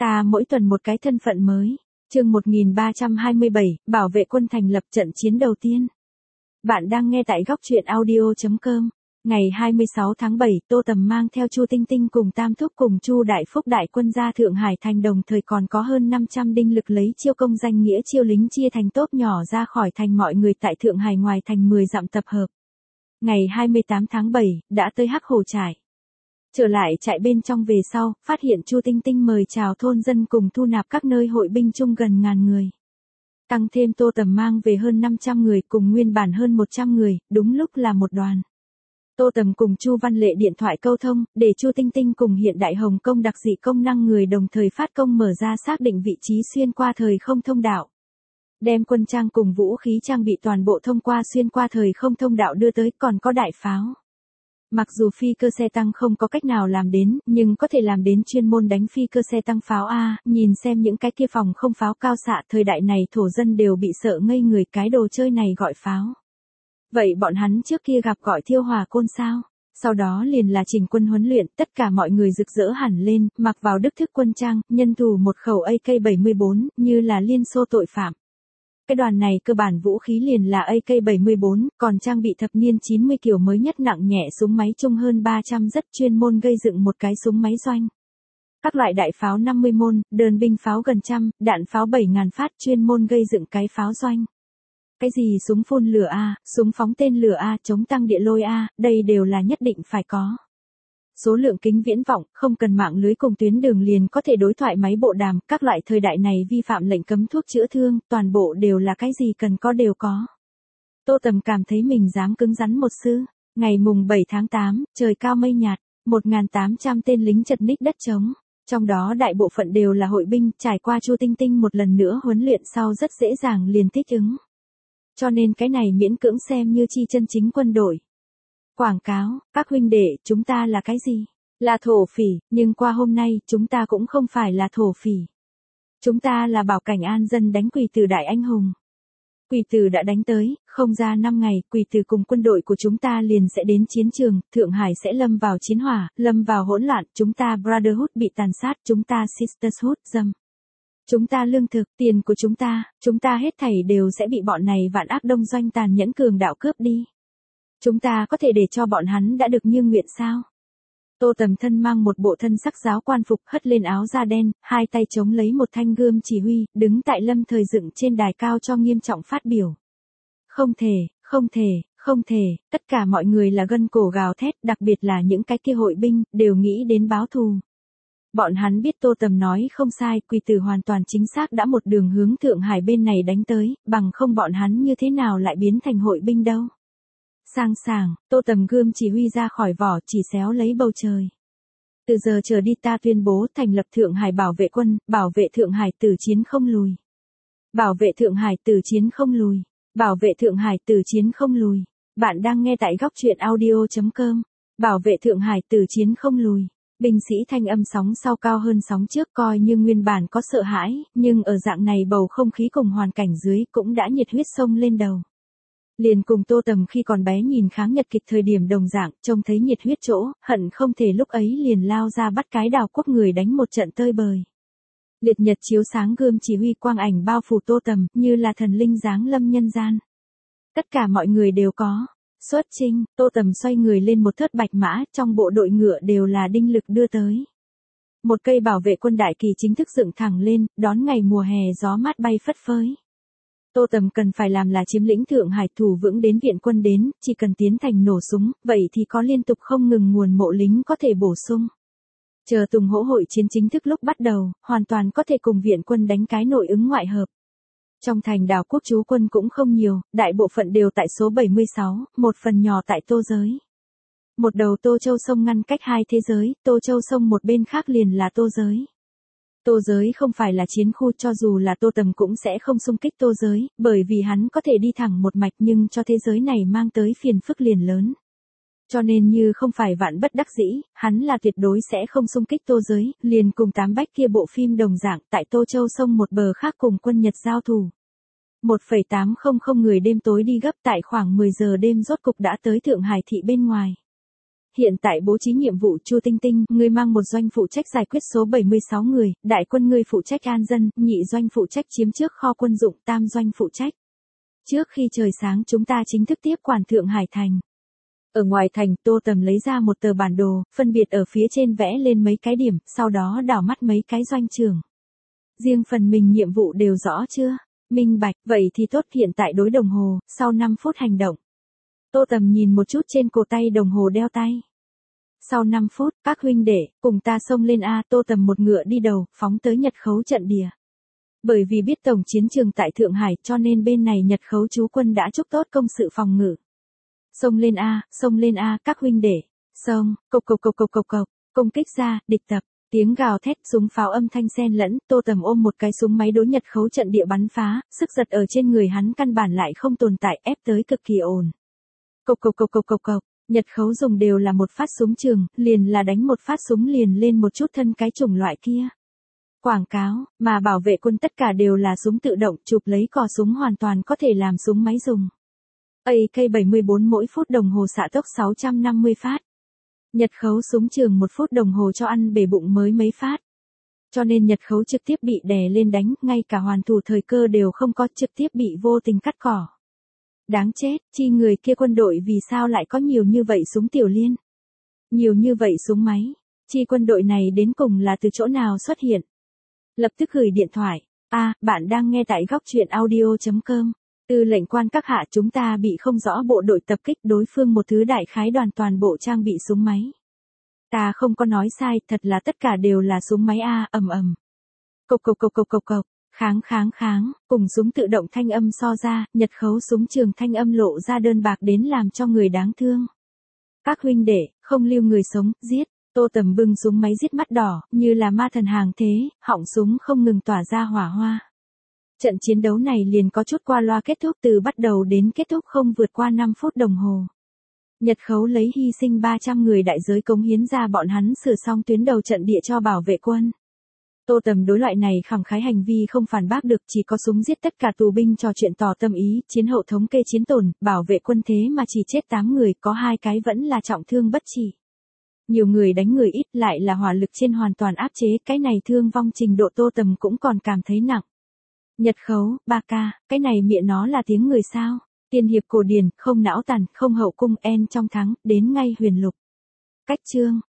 Ta mỗi tuần một cái thân phận mới. Chương 1327, bảo vệ quân thành lập trận chiến đầu tiên. Bạn đang nghe tại góc truyện audio.com. Ngày 26 tháng 7, Tô Tầm mang theo Chu Tinh Tinh cùng Tam Thúc cùng Chu Đại Phúc đại quân ra Thượng Hải thành, đồng thời còn có hơn 500 đinh lực lấy chiêu công danh nghĩa chiêu lính chia thành tốp nhỏ ra khỏi thành, mọi người tại Thượng Hải ngoài thành 10 dặm tập hợp. Ngày 28 tháng 7, đã tới Hắc Hồ trại. Trở lại trại bên trong về sau, phát hiện Chu Tinh Tinh mời chào thôn dân cùng thu nạp các nơi hội binh chung gần ngàn người. Tăng thêm Tô Tầm mang về hơn 500 người cùng nguyên bản hơn 100 người, đúng lúc là một đoàn. Tô Tầm cùng Chu Văn Lệ điện thoại câu thông, để Chu Tinh Tinh cùng hiện đại Hồng Công đặc dị công năng người đồng thời phát công mở ra xác định vị trí xuyên qua thời không thông đạo. Đem quân trang cùng vũ khí trang bị toàn bộ thông qua xuyên qua thời không thông đạo đưa tới, còn có đại pháo. Mặc dù phi cơ xe tăng không có cách nào làm đến, nhưng có thể làm đến chuyên môn đánh phi cơ xe tăng pháo A, nhìn xem những cái kia phòng không pháo cao xạ, thời đại này thổ dân đều bị sợ ngây người, cái đồ chơi này gọi pháo. Vậy bọn hắn trước kia gặp gọi thiêu hỏa côn sao? Sau đó liền là chỉnh quân huấn luyện, tất cả mọi người rực rỡ hẳn lên, mặc vào đức thức quân trang, nhân thủ một khẩu AK-74, như là liên xô tội phạm. Cái đoàn này cơ bản vũ khí liền là AK-74, còn trang bị thập niên 90 kiểu mới nhất nặng nhẹ súng máy chung hơn 300, rất chuyên môn gây dựng một cái súng máy doanh. Các loại đại pháo 50 môn, đơn binh pháo gần trăm, đạn pháo 7.000 phát, chuyên môn gây dựng cái pháo doanh. Cái gì súng phun lửa A, súng phóng tên lửa A, chống tăng địa lôi A, đây đều là nhất định phải có. Số lượng kính viễn vọng, không cần mạng lưới cùng tuyến đường liền có thể đối thoại máy bộ đàm, các loại thời đại này vi phạm lệnh cấm thuốc chữa thương, toàn bộ đều là cái gì cần có đều có. Tô Tầm cảm thấy mình dám cứng rắn một sư. Ngày mùng 7 tháng 8, trời cao mây nhạt, 1.800 tên lính chật ních đất trống. Trong đó đại bộ phận đều là hội binh, trải qua Chu Tinh Tinh một lần nữa huấn luyện sau rất dễ dàng liền thích ứng. Cho nên cái này miễn cưỡng xem như chi chân chính quân đội. Quảng cáo, các huynh đệ, chúng ta là cái gì? Là thổ phỉ, nhưng qua hôm nay, chúng ta cũng không phải là thổ phỉ. Chúng ta là bảo cảnh an dân đánh quỷ tử đại anh hùng. Quỷ tử đã đánh tới, không ra 5 ngày, quỷ tử cùng quân đội của chúng ta liền sẽ đến chiến trường, Thượng Hải sẽ lâm vào chiến hỏa, lâm vào hỗn loạn, chúng ta Brotherhood bị tàn sát, chúng ta Sisterhood dâm. Chúng ta lương thực, tiền của chúng ta hết thảy đều sẽ bị bọn này vạn ác đông doanh tàn nhẫn cường đạo cướp đi. Chúng ta có thể để cho bọn hắn đã được như nguyện sao? Tô Tầm thân mang một bộ thân sắc giáo quan phục, hất lên áo da đen, hai tay chống lấy một thanh gươm chỉ huy, đứng tại lâm thời dựng trên đài cao cho nghiêm trọng phát biểu. Không thể, tất cả mọi người là gân cổ gào thét, đặc biệt là những cái kia hội binh, đều nghĩ đến báo thù. Bọn hắn biết Tô Tầm nói không sai, quỷ tử hoàn toàn chính xác đã một đường hướng Thượng Hải bên này đánh tới, bằng không bọn hắn như thế nào lại biến thành hội binh đâu. Sang sảng, Tô Tầm gươm chỉ huy ra khỏi vỏ, chỉ xéo lấy bầu trời. Từ giờ trở đi ta tuyên bố thành lập Thượng Hải bảo vệ quân, bảo vệ Thượng Hải tử chiến không lùi. Bảo vệ Thượng Hải tử chiến không lùi. Bảo vệ Thượng Hải tử chiến không lùi. Bạn đang nghe tại góc truyện audio.com. Bảo vệ Thượng Hải tử chiến không lùi. Binh sĩ thanh âm sóng sau cao hơn sóng trước, coi như nguyên bản có sợ hãi, nhưng ở dạng này bầu không khí cùng hoàn cảnh dưới cũng đã nhiệt huyết sông lên đầu. Liền cùng Tô Tầm khi còn bé nhìn kháng Nhật kịch thời điểm đồng dạng, trông thấy nhiệt huyết chỗ, hận không thể lúc ấy liền lao ra bắt cái đào quốc người đánh một trận tơi bời. Liệt nhật chiếu sáng gươm chỉ huy quang ảnh bao phủ Tô Tầm, như là thần linh giáng lâm nhân gian. Tất cả mọi người đều có. Xuất chinh, Tô Tầm xoay người lên một thớt bạch mã, trong bộ đội ngựa đều là đinh lực đưa tới. Một cây bảo vệ quân đại kỳ chính thức dựng thẳng lên, đón ngày mùa hè gió mát bay phất phới. Tô Tầm cần phải làm là chiếm lĩnh Thượng Hải, thủ vững đến viện quân đến, chỉ cần tiến thành nổ súng, vậy thì có liên tục không ngừng nguồn mộ lính có thể bổ sung. Chờ Tùng Hỗ hội chiến chính thức lúc bắt đầu, hoàn toàn có thể cùng viện quân đánh cái nội ứng ngoại hợp. Trong thành đảo quốc trú quân cũng không nhiều, đại bộ phận đều tại số 76, một phần nhỏ tại Tô Giới. Một đầu Tô Châu sông ngăn cách hai thế giới, Tô Châu sông một bên khác liền là Tô Giới. Tô Giới không phải là chiến khu, cho dù là Tô Tầm cũng sẽ không xung kích Tô Giới, bởi vì hắn có thể đi thẳng một mạch, nhưng cho thế giới này mang tới phiền phức liền lớn. Cho nên như không phải vạn bất đắc dĩ, hắn là tuyệt đối sẽ không xung kích Tô Giới, liền cùng Tám Bách kia bộ phim đồng dạng tại Tô Châu sông một bờ khác cùng quân Nhật giao thủ. 1,800 người đêm tối đi gấp, tại khoảng 10 giờ đêm rốt cục đã tới Thượng Hải thị bên ngoài. hiện tại bố trí nhiệm vụ Chu Tinh Tinh, ngươi mang một doanh phụ trách giải quyết số 76 người, đại quân ngươi phụ trách an dân, nhị doanh phụ trách chiếm trước kho quân dụng, tam doanh phụ trách. Trước khi trời sáng chúng ta chính thức tiếp quản Thượng Hải Thành. Ở ngoài thành, Tô Tầm lấy ra một tờ bản đồ, phân biệt ở phía trên vẽ lên mấy cái điểm, sau đó đảo mắt mấy cái doanh trường. Riêng phần mình nhiệm vụ đều rõ chưa? Minh bạch, vậy thì tốt, hiện tại đối đồng hồ, sau 5 phút hành động. Tô Tầm nhìn một chút trên cổ tay đồng hồ đeo tay. Sau 5 phút, các huynh đệ, cùng ta xông lên A. Tô Tầm một ngựa đi đầu, phóng tới Nhật khấu trận địa. Bởi vì biết tổng chiến trường tại Thượng Hải cho nên bên này Nhật khấu chú quân đã chúc tốt công sự phòng ngự. Xông lên A, các huynh đệ. Xông, cộc cộc cộc cộc cộc cộc, công kích ra, địch tập. Tiếng gào thét, súng pháo âm thanh xen lẫn, Tô Tầm ôm một cái súng máy đối Nhật khấu trận địa bắn phá, sức giật ở trên người hắn căn bản lại không tồn tại, ép tới cực kỳ ổn. Cộc cộc cộc cộc cộc cộc, Nhật khấu dùng đều là một phát súng trường, liền là đánh một phát súng liền lên một chút thân cái chủng loại kia. Quảng cáo, mà bảo vệ quân tất cả đều là súng tự động, chụp lấy cò súng hoàn toàn có thể làm súng máy dùng. AK-74 mỗi phút đồng hồ xạ tốc 650 phát. Nhật khấu súng trường 1 phút đồng hồ cho ăn bể bụng mới mấy phát. Cho nên Nhật khấu trực tiếp bị đè lên đánh, ngay cả hoàn thủ thời cơ đều không có, trực tiếp bị vô tình cắt cỏ. Đáng chết, chi người kia quân đội vì sao lại có nhiều như vậy súng tiểu liên? Nhiều như vậy súng máy, chi quân đội này đến cùng là từ chỗ nào xuất hiện? Lập tức gửi điện thoại. Bạn đang nghe tại góc truyện audio.com. Tư lệnh quan các hạ, chúng ta bị không rõ bộ đội tập kích, đối phương một thứ đại khái đoàn toàn bộ trang bị súng máy. Ta không có nói sai, thật là tất cả đều là súng máy ầm ầm. Cộc cộc cộc cộc cộc cộc, kháng, cùng súng tự động thanh âm so ra, Nhật khấu súng trường thanh âm lộ ra đơn bạc đến làm cho người đáng thương. Các huynh đệ, không lưu người sống, giết. Tô Tầm bưng súng máy giết mắt đỏ, như là ma thần hàng thế, họng súng không ngừng tỏa ra hỏa hoa. Trận chiến đấu này liền có chút qua loa kết thúc, từ bắt đầu đến kết thúc không vượt qua 5 phút đồng hồ. Nhật khấu lấy hy sinh 300 người đại giới cống hiến ra bọn hắn sửa xong tuyến đầu trận địa cho bảo vệ quân. Tô Tầm đối loại này khẳng khái hành vi không phản bác được, chỉ có súng giết tất cả tù binh trò chuyện tỏ tâm ý, chiến hậu thống kê chiến tổn, bảo vệ quân thế mà chỉ chết 8 người, có 2 cái vẫn là trọng thương bất trị. Nhiều người đánh người ít, lại là hỏa lực trên hoàn toàn áp chế, cái này thương vong trình độ Tô Tầm cũng còn cảm thấy nặng. Nhật khấu, 3K, cái này miệng nó là tiếng người sao? Tiên hiệp cổ điển, không não tàn, không hậu cung, en trong thắng, đến ngay huyền lục. Cách chương.